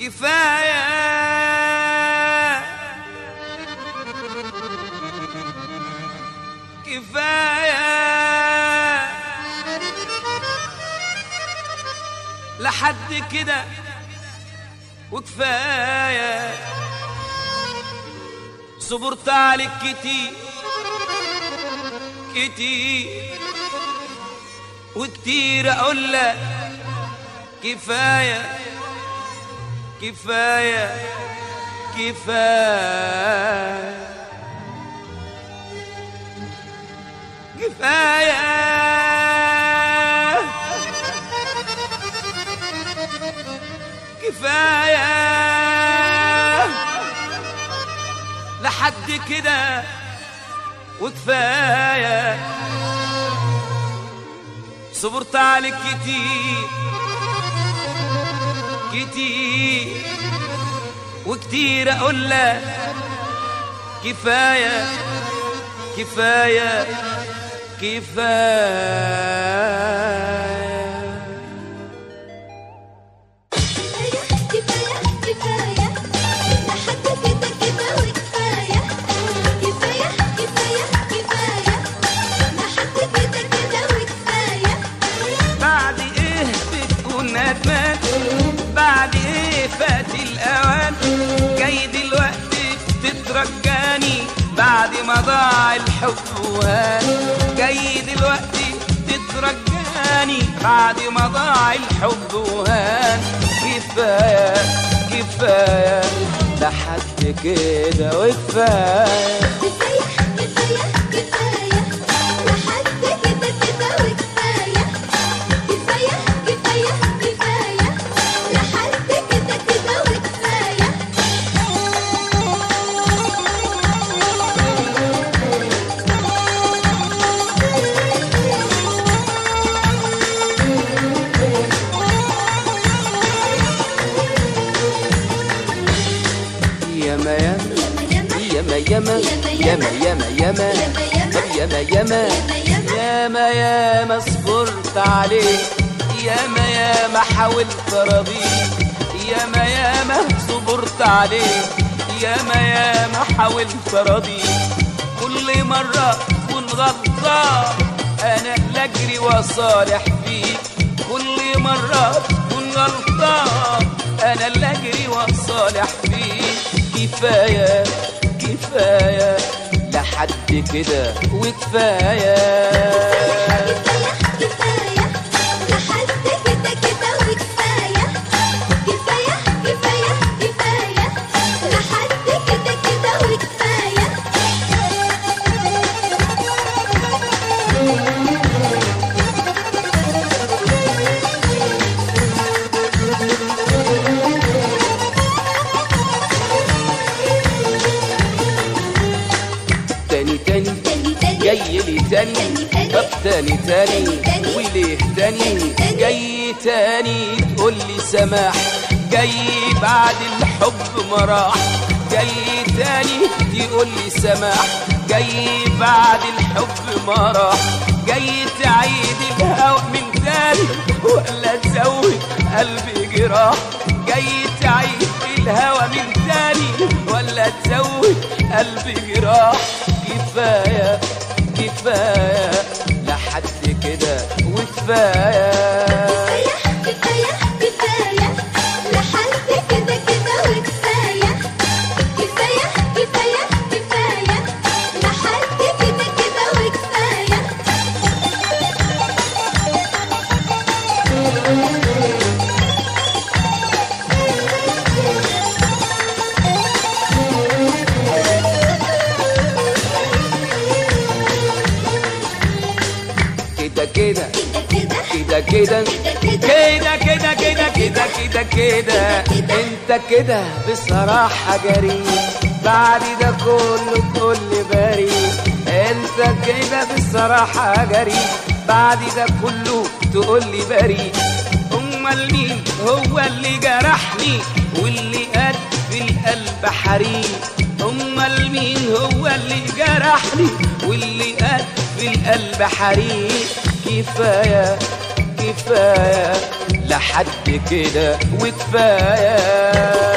كفاية كفاية لحد كده وكفاية. صبرت عليك كتير كتير وكتير اقول لك كفاية كفاية كفاية كفاية كفاية لحد كده وكفاية. صبرت عليك كتير كتير وكتير اقول لك كفاية كفاية كفاية بعد ايه فات الاوان جاي دلوقتي تترجاني بعد ما ضاع الحب وهان. جاي دلوقتي تترجاني بعد ما ضاع الحب وهان. كفاية كفاية لحد كده وكفاية ياما ياما ياما ياما ياما ياما ياما ياما صبرت عليك. ياما ياما حاولت ارضيك. ياما ياما صبرت عليك. ياما ياما حاولت ارضيك. كل مرة كن غلطان انا اللي اجري واصالح فيك. كل مرة كن غلطان انا اللي اجري واصالح فيك. كفاية كفاية لحد كده وكفاية كفاية لحد كده كده وكفاية. كفاية كفاية كفاية لحد كده كده وكفاية. جاي لي تاني طب تاني وليه تاني جاي تاني تقول لي سماح. جاي بعد الحب ما راح. جاي تاني تقول لي سماح. جاي بعد الحب ما راح. جاي تعيد الهوى من تاني ولا تزود قلبي جراح. جاي تعيد الهوى من تاني ولا تزود قلبي جراح. كفاية كفاية لحد كده وكفاية. كفاية كفاية لحد كده كده وكفاية. كفاية كفاية كفاية لحد كده كده وكفاية. كده كده كده كده كده كده كده كده كده انت كده بصراحة جريء. بعد ده كله تقول لي بريء. انت كده بصراحة جريء. بعد ده كله تقول لي بريء. امال مين هو اللي جرحني واللي قد في القلب حريق. امال مين هو اللي جرحني واللي قد في القلب حريق. كفاية كفاية لحد لحد كده وكفاية.